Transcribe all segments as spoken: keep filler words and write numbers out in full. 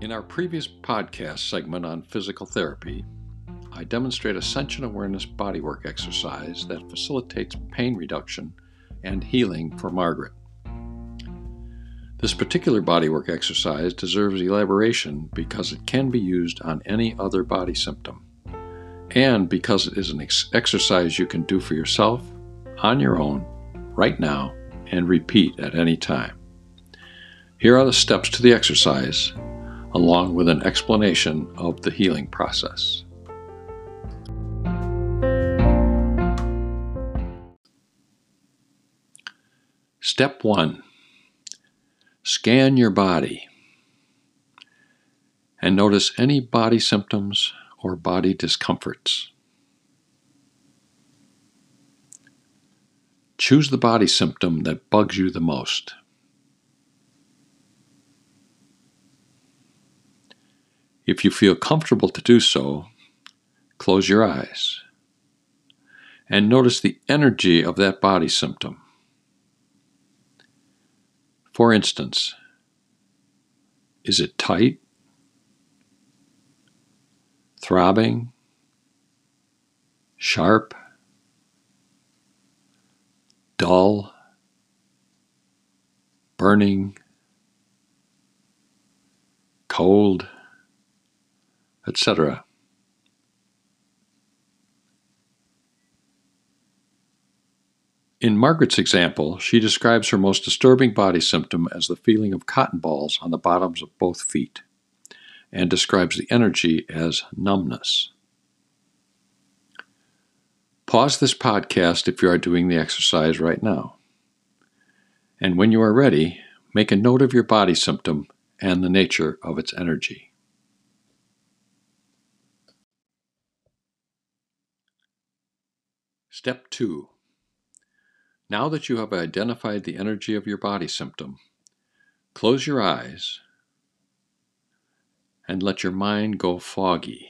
In our previous podcast segment on physical therapy, I demonstrate a Ascension Awareness bodywork exercise that facilitates pain reduction and healing for Margaret. This particular bodywork exercise deserves elaboration because it can be used on any other body symptom, and because it is an ex- exercise you can do for yourself, on your own, right now, and repeat at any time. Here are the steps to the exercise, along with an explanation of the healing process. Step one. Scan your body and notice any body symptoms or body discomforts. Choose the body symptom that bugs you the most. If you feel comfortable to do so, close your eyes and notice the energy of that body symptom. For instance, is it tight, throbbing, sharp, dull, burning, cold, et cetera? In Margaret's example, she describes her most disturbing body symptom as the feeling of cotton balls on the bottoms of both feet, and describes the energy as numbness. Pause this podcast if you are doing the exercise right now. And when you are ready, make a note of your body symptom and the nature of its energy. Step two. Now that you have identified the energy of your body symptom, close your eyes and let your mind go foggy.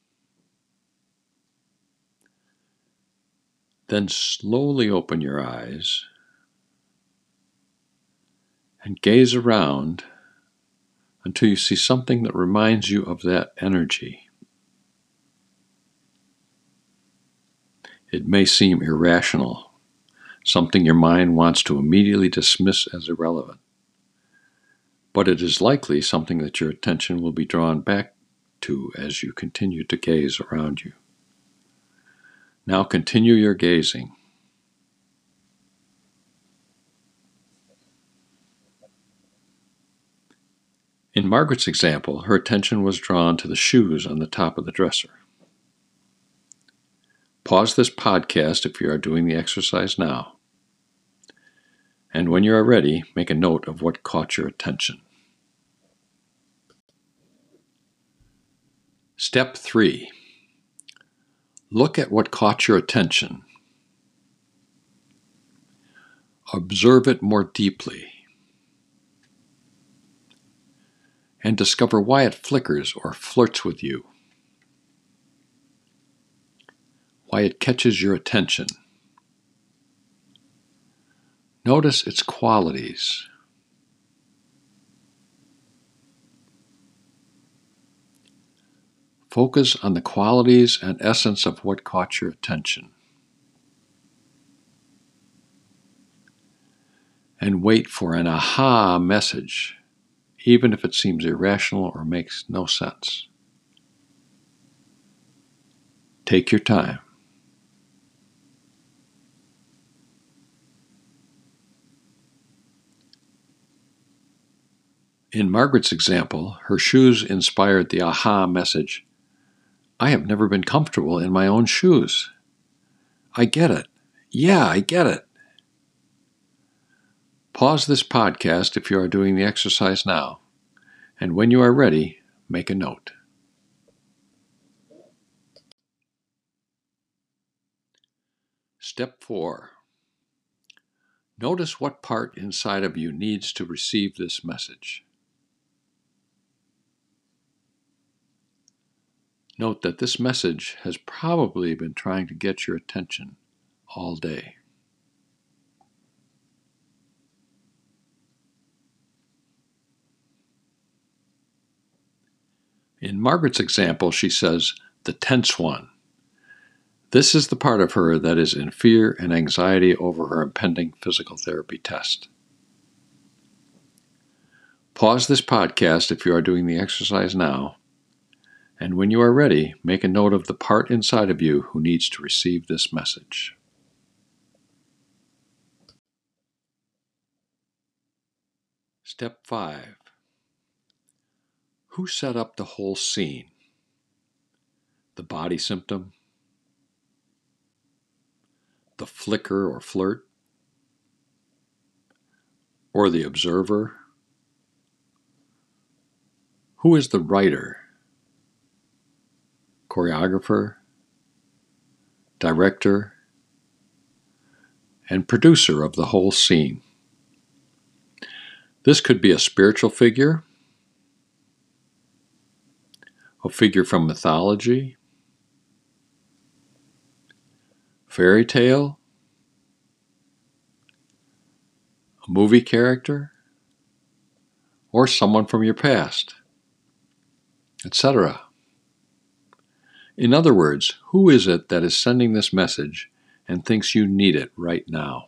Then slowly open your eyes and gaze around until you see something that reminds you of that energy. It may seem irrational, something your mind wants to immediately dismiss as irrelevant, but it is likely something that your attention will be drawn back to as you continue to gaze around you. Now continue your gazing. In Margaret's example, her attention was drawn to the shoes on the top of the dresser. Pause this podcast if you are doing the exercise now. And when you are ready, make a note of what caught your attention. Step three. Look at what caught your attention. Observe it more deeply. And discover why it flickers or flirts with you. Why it catches your attention. Notice its qualities. Focus on the qualities and essence of what caught your attention. And wait for an aha message, even if it seems irrational or makes no sense. Take your time. In Margaret's example, her shoes inspired the aha message, I have never been comfortable in my own shoes. I get it. Yeah, I get it. Pause this podcast if you are doing the exercise now, and when you are ready, make a note. Step four. Notice what part inside of you needs to receive this message. Note that this message has probably been trying to get your attention all day. In Margaret's example, she says, "the tense one." This is the part of her that is in fear and anxiety over her impending physical therapy test. Pause this podcast if you are doing the exercise now, and when you are ready, make a note of the part inside of you who needs to receive this message. Step five. Who set up the whole scene? The body symptom? The flicker or flirt? Or the observer? Who is the writer, choreographer, director, and producer of the whole scene? This could be a spiritual figure, a figure from mythology, fairy tale, a movie character, or someone from your past, et cetera. In other words, who is it that is sending this message and thinks you need it right now?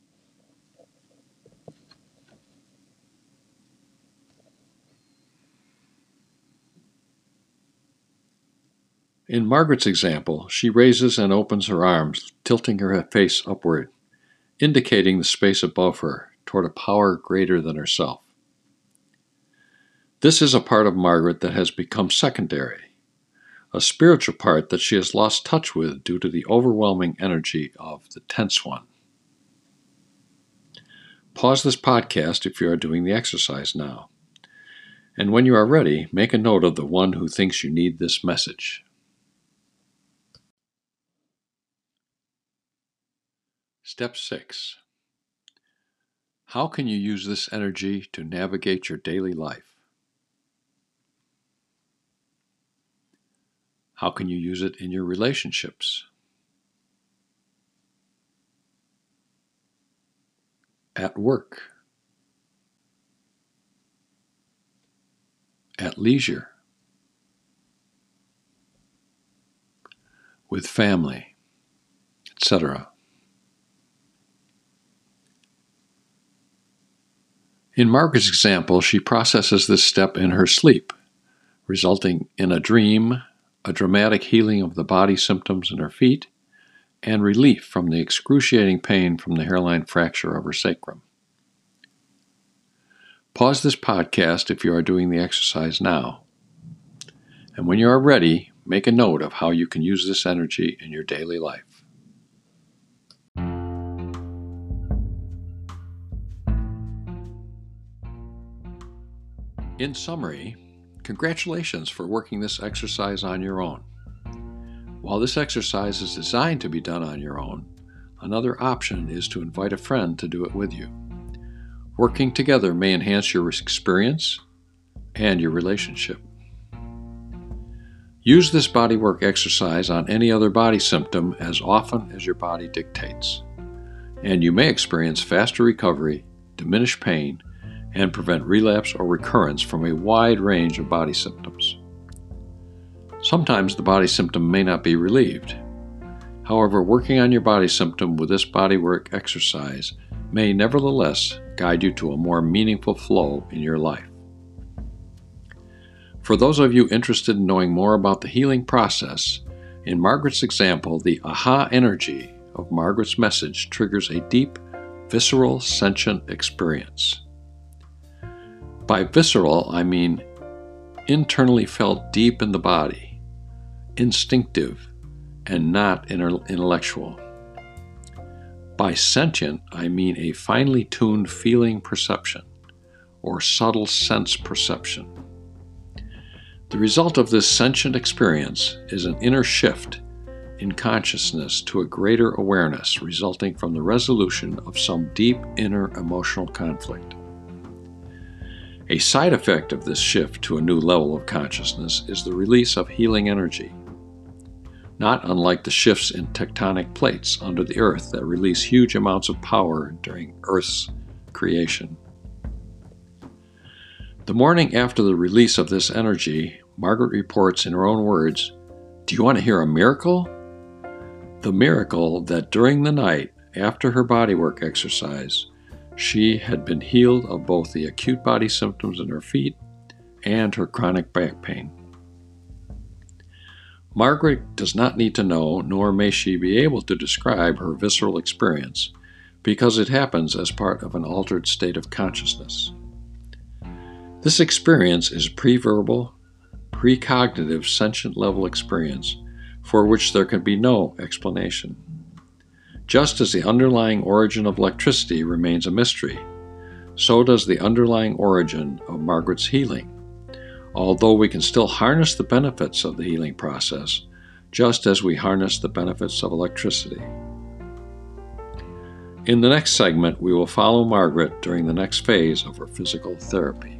In Margaret's example, she raises and opens her arms, tilting her face upward, indicating the space above her toward a power greater than herself. This is a part of Margaret that has become secondary, a spiritual part that she has lost touch with due to the overwhelming energy of the tense one. Pause this podcast if you are doing the exercise now, and when you are ready, make a note of the one who thinks you need this message. Step six. How can you use this energy to navigate your daily life? How can you use it in your relationships? At work? At leisure? With family, et cetera. In Margaret's example, she processes this step in her sleep, resulting in a dream, a dramatic healing of the body symptoms in her feet, and relief from the excruciating pain from the hairline fracture of her sacrum. Pause this podcast if you are doing the exercise now, and when you are ready, make a note of how you can use this energy in your daily life. In summary, congratulations for working this exercise on your own. While this exercise is designed to be done on your own, another option is to invite a friend to do it with you. Working together may enhance your experience and your relationship. Use this bodywork exercise on any other body symptom as often as your body dictates, and you may experience faster recovery, diminished pain, and prevent relapse or recurrence from a wide range of body symptoms. Sometimes the body symptom may not be relieved. However, working on your body symptom with this bodywork exercise may nevertheless guide you to a more meaningful flow in your life. For those of you interested in knowing more about the healing process, in Margaret's example, the aha energy of Margaret's message triggers a deep, visceral, sentient experience. By visceral, I mean internally felt deep in the body, instinctive, and not intellectual. By sentient, I mean a finely tuned feeling perception, or subtle sense perception. The result of this sentient experience is an inner shift in consciousness to a greater awareness resulting from the resolution of some deep inner emotional conflict. A side effect of this shift to a new level of consciousness is the release of healing energy, not unlike the shifts in tectonic plates under the earth that release huge amounts of power during Earth's creation. The morning after the release of this energy Margaret reports in her own words, "Do you want to hear a miracle?" The miracle that during the night after her bodywork exercise, she had been healed of both the acute body symptoms in her feet and her chronic back pain. Margaret does not need to know, nor may she be able to describe her visceral experience, because it happens as part of an altered state of consciousness. This experience is pre-verbal, precognitive sentient level experience for which there can be no explanation. Just as the underlying origin of electricity remains a mystery, so does the underlying origin of Margaret's healing, although we can still harness the benefits of the healing process, just as we harness the benefits of electricity. In the next segment, we will follow Margaret during the next phase of her physical therapy.